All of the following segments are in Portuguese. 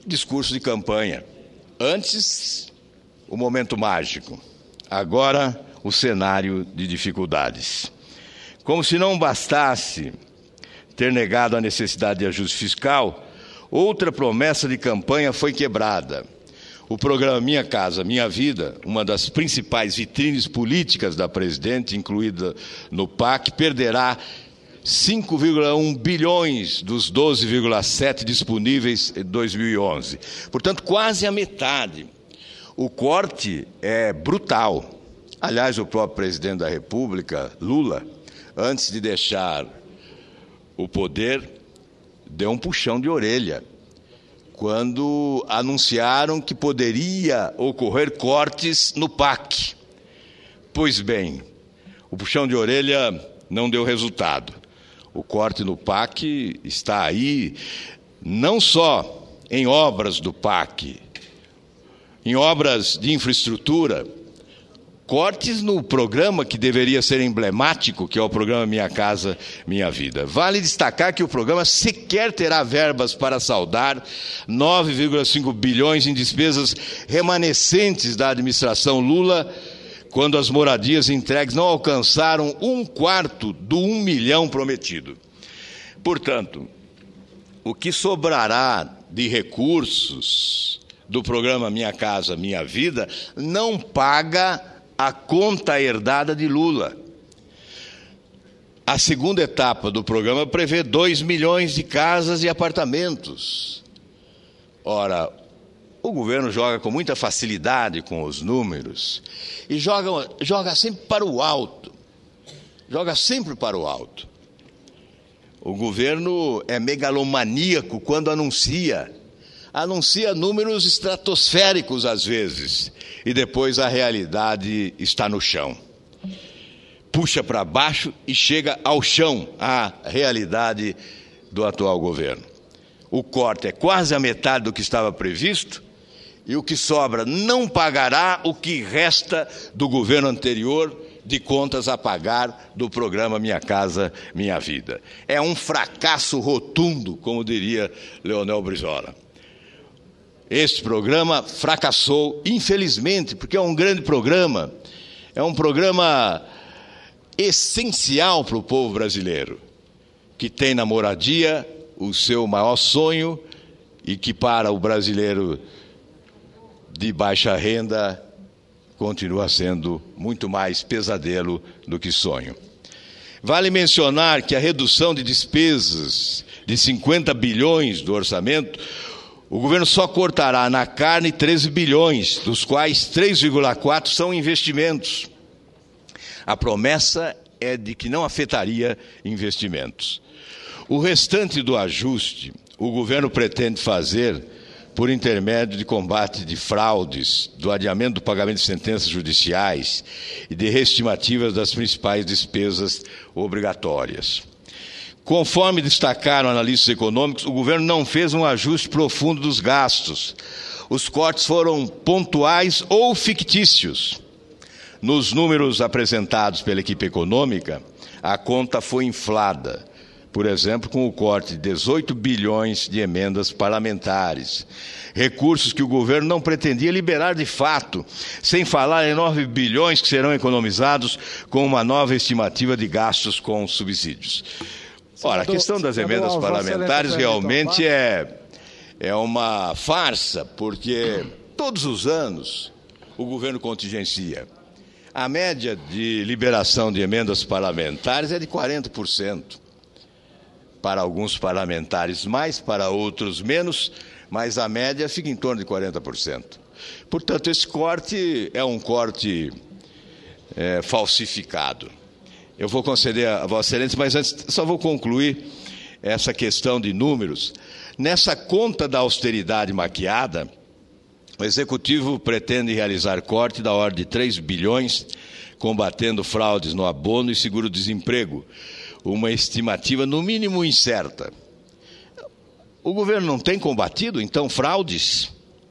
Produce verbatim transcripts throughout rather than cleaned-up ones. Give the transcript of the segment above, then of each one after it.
discurso de campanha. Antes, o momento mágico. Agora, o cenário de dificuldades. Como se não bastasse ter negado a necessidade de ajuste fiscal, outra promessa de campanha foi quebrada. O programa Minha Casa, Minha Vida, uma das principais vitrines políticas da presidente, incluída no P A C, perderá cinco vírgula um bilhões dos doze vírgula sete disponíveis em dois mil e onze. Portanto, quase a metade. O corte é brutal. Aliás, o próprio presidente da República, Lula, antes de deixar o poder, deu um puxão de orelha quando anunciaram que poderia ocorrer cortes no P A C. Pois bem, o puxão de orelha não deu resultado. O corte no P A C está aí, não só em obras do P A C, em obras de infraestrutura, cortes no programa que deveria ser emblemático, que é o programa Minha Casa, Minha Vida. Vale destacar que o programa sequer terá verbas para saldar nove vírgula cinco bilhões em despesas remanescentes da administração Lula, quando as moradias entregues não alcançaram um quarto do um milhão prometido. Portanto, o que sobrará de recursos do programa Minha Casa, Minha Vida não paga a conta herdada de Lula. A segunda etapa do programa prevê dois milhões de casas e apartamentos. Ora, o governo joga com muita facilidade com os números e joga, joga sempre para o alto. Joga sempre para o alto. O governo é megalomaníaco quando anuncia. Anuncia números estratosféricos às vezes, e depois a realidade está no chão. Puxa para baixo e chega ao chão a realidade do atual governo. O corte é quase a metade do que estava previsto, e o que sobra não pagará o que resta do governo anterior de contas a pagar do programa Minha Casa, Minha Vida. É um fracasso rotundo, como diria Leonel Brizola. Este programa fracassou, infelizmente, porque é um grande programa, é um programa essencial para o povo brasileiro, que tem na moradia o seu maior sonho e que para o brasileiro de baixa renda continua sendo muito mais pesadelo do que sonho. Vale mencionar que a redução de despesas de cinquenta bilhões do orçamento, o governo só cortará na carne treze bilhões, dos quais três vírgula quatro são investimentos. A promessa é de que não afetaria investimentos. O restante do ajuste, o governo pretende fazer por intermédio de combate de fraudes, do adiamento do pagamento de sentenças judiciais e de reestimativas das principais despesas obrigatórias. Conforme destacaram analistas econômicos, o governo não fez um ajuste profundo dos gastos. Os cortes foram pontuais ou fictícios. Nos números apresentados pela equipe econômica, a conta foi inflada, por exemplo, com o corte de dezoito bilhões de emendas parlamentares, recursos que o governo não pretendia liberar de fato, sem falar em nove bilhões que serão economizados com uma nova estimativa de gastos com subsídios. Ora, a questão das emendas parlamentares realmente é, é uma farsa, porque todos os anos o governo contingencia. A média de liberação de emendas parlamentares é de quarenta por cento. Para alguns parlamentares mais, para outros menos, mas a média fica em torno de quarenta por cento. Portanto, esse corte é um corte é, falsificado. Eu vou conceder a Vossa Excelência, mas antes só vou concluir essa questão de números. Nessa conta da austeridade maquiada, o Executivo pretende realizar corte da ordem de três bilhões, combatendo fraudes no abono e seguro-desemprego, uma estimativa no mínimo incerta. O governo não tem combatido, então, fraudes?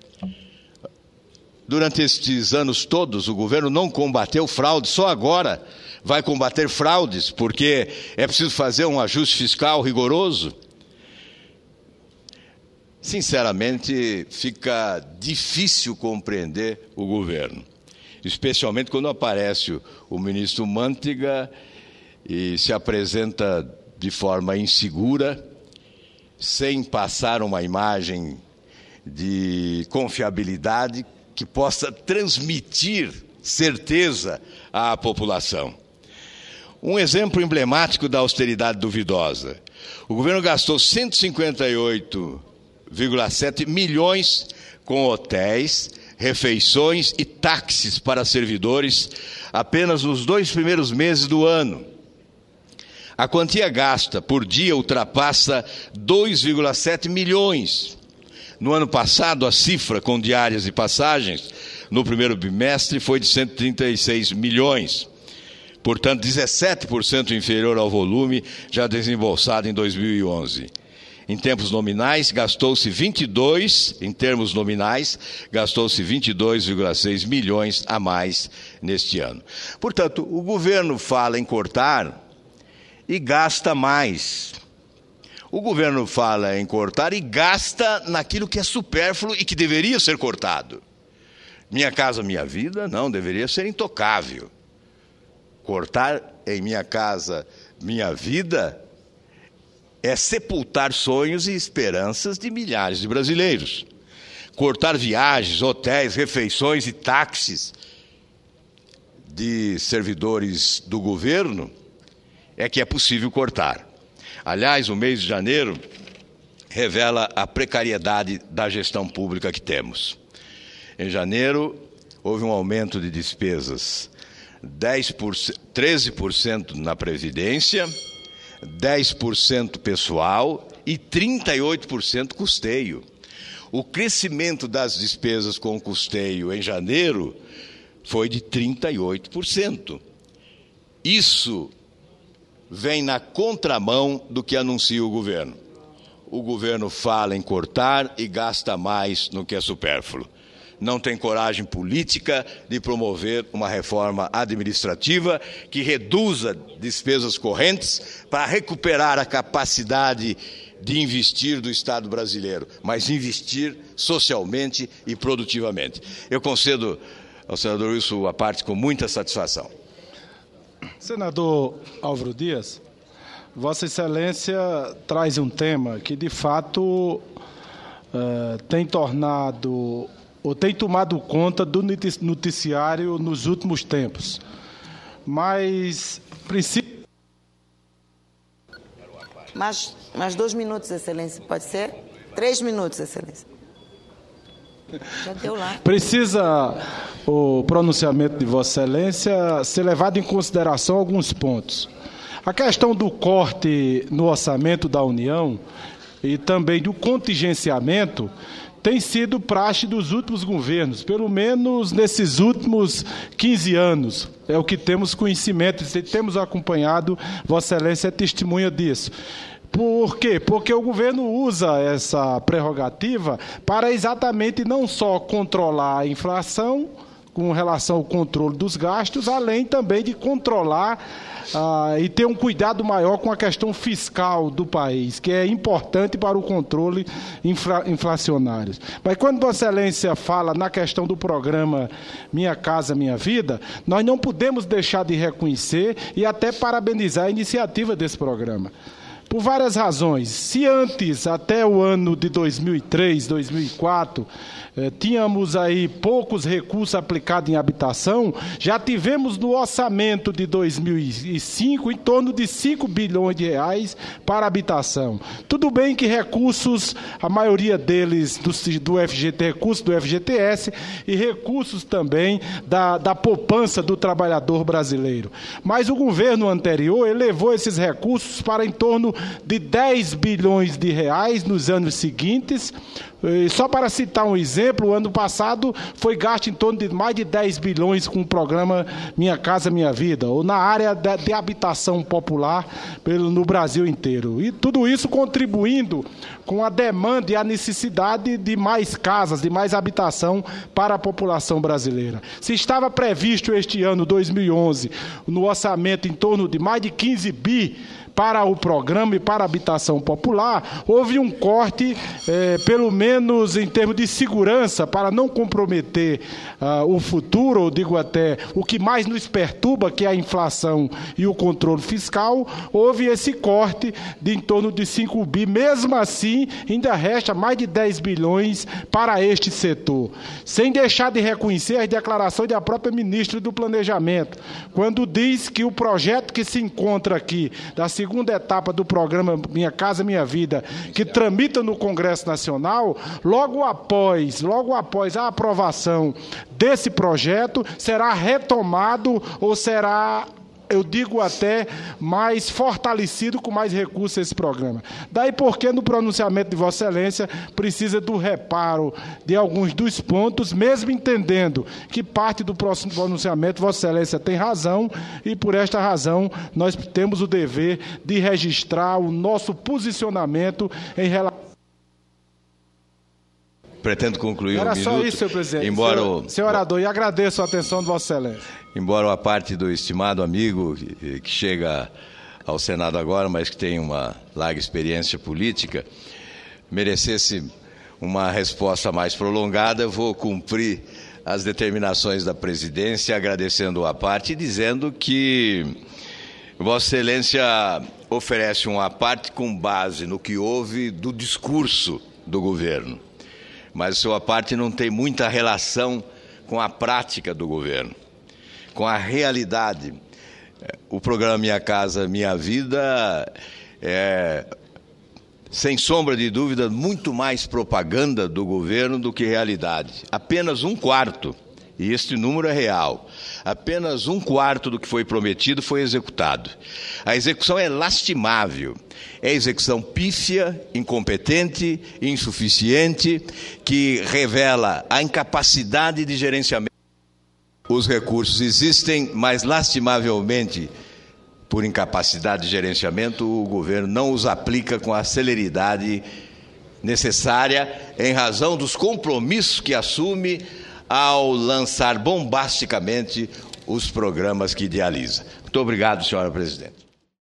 Durante estes anos todos, o governo não combateu fraudes, só agora vai combater fraudes, porque é preciso fazer um ajuste fiscal rigoroso? sinceramente, fica difícil compreender o governo, especialmente quando aparece o, o ministro Mantega e se apresenta de forma insegura, sem passar uma imagem de confiabilidade que possa transmitir certeza à população. Um exemplo emblemático da austeridade duvidosa. O governo gastou cento e cinquenta e oito vírgula sete milhões com hotéis, refeições e táxis para servidores apenas nos dois primeiros meses do ano. A quantia gasta por dia ultrapassa dois vírgula sete milhões. No ano passado, a cifra com diárias e passagens no primeiro bimestre foi de cento e trinta e seis milhões. Portanto, dezessete por cento inferior ao volume já desembolsado em dois mil e onze. Em tempos nominais, gastou-se vinte e dois, em termos nominais, gastou-se vinte e dois vírgula seis milhões a mais neste ano. Portanto, o governo fala em cortar e gasta mais. O governo fala em cortar e gasta naquilo que é supérfluo e que deveria ser cortado. Minha Casa Minha Vida, não, deveria ser intocável. Cortar em Minha Casa Minha Vida é sepultar sonhos e esperanças de milhares de brasileiros. Cortar viagens, hotéis, refeições e táxis de servidores do governo é que é possível cortar. Aliás, o mês de janeiro revela a precariedade da gestão pública que temos. Em janeiro, houve um aumento de despesas, dez por cento, treze por cento na Previdência, dez por cento pessoal e trinta e oito por cento custeio. O crescimento das despesas com custeio em janeiro foi de trinta e oito por cento. Isso vem na contramão do que anuncia o governo. O governo fala em cortar e gasta mais no que é supérfluo. Não tem coragem política de promover uma reforma administrativa que reduza despesas correntes para recuperar a capacidade de investir do Estado brasileiro, mas investir socialmente e produtivamente. Eu concedo ao senador Wilson a parte com muita satisfação. Senador Álvaro Dias, Vossa Excelência traz um tema que, de fato, uh, tem tornado ou tem tomado conta do noticiário nos últimos tempos. Mas precisa... Mais, mais dois minutos, Excelência, pode ser? Três minutos, Excelência. Já deu lá. Precisa o pronunciamento de Vossa Excelência ser levado em consideração alguns pontos. A questão do corte no orçamento da União e também do contingenciamento tem sido praxe dos últimos governos, pelo menos nesses últimos quinze anos. É o que temos conhecimento, e temos acompanhado, Vossa Excelência é testemunha disso. Por quê? Porque o governo usa essa prerrogativa para exatamente não só controlar a inflação, com relação ao controle dos gastos, além também de controlar ah, e ter um cuidado maior com a questão fiscal do país, que é importante para o controle infla, inflacionário. Mas quando Vossa Excelência fala na questão do programa Minha Casa Minha Vida, nós não podemos deixar de reconhecer e até parabenizar a iniciativa desse programa. Por várias razões. Se antes, até o ano de dois mil e três, dois mil e quatro, eh, tínhamos aí poucos recursos aplicados em habitação, já tivemos no orçamento de dois mil e cinco em torno de cinco bilhões de reais para habitação. Tudo bem que recursos, a maioria deles do, do F G T, recursos do F G T S e recursos também da, da poupança do trabalhador brasileiro. Mas o governo anterior elevou esses recursos para em torno de dez bilhões de reais nos anos seguintes, E só para citar um exemplo, o ano passado foi gasto em torno de mais de dez bilhões com o programa Minha Casa Minha Vida, ou na área de, de habitação popular pelo, no Brasil inteiro. E tudo isso contribuindo com a demanda e a necessidade de mais casas, de mais habitação para a população brasileira. Se estava previsto este ano, dois mil e onze, no orçamento em torno de mais de quinze bi para o programa e para a habitação popular, houve um corte, eh, pelo menos em termos de segurança, para não comprometer ah, o futuro, ou digo até o que mais nos perturba, que é a inflação e o controle fiscal, houve esse corte de em torno de cinco bi. Mesmo assim, ainda resta mais de dez bilhões para este setor. Sem deixar de reconhecer as declarações da própria ministra do Planejamento, quando diz que o projeto que se encontra aqui, da segunda etapa do programa Minha Casa Minha Vida, que tramita no Congresso Nacional, logo após, logo após a aprovação desse projeto, será retomado ou será, eu digo até, mais fortalecido com mais recursos esse programa. Daí porque no pronunciamento de Vossa Excelência precisa do reparo de alguns dos pontos, mesmo entendendo que parte do próximo pronunciamento Vossa Excelência tem razão, e por esta razão nós temos o dever de registrar o nosso posicionamento em relação. Pretendo concluir Era um só minuto, isso, senhor presidente. embora senhor, o... senhor orador, e agradeço a atenção de Vossa Excelência. Embora a parte do estimado amigo que, que chega ao Senado agora, mas que tem uma larga experiência política, merecesse uma resposta mais prolongada, eu vou cumprir as determinações da presidência, agradecendo a parte e dizendo que Vossa Excelência oferece uma parte com base no que houve do discurso do governo, mas sua parte não tem muita relação com a prática do governo, com a realidade. O programa Minha Casa Minha Vida é, sem sombra de dúvida, muito mais propaganda do governo do que realidade. Apenas um quarto, e este número é real, apenas um quarto do que foi prometido foi executado. A execução é lastimável, é execução pífia, incompetente, insuficiente, que revela a incapacidade de gerenciamento. Os recursos existem, mas lastimavelmente, por incapacidade de gerenciamento, o governo não os aplica com a celeridade necessária em razão dos compromissos que assume ao lançar bombasticamente os programas que idealiza. Muito obrigado, senhora presidente.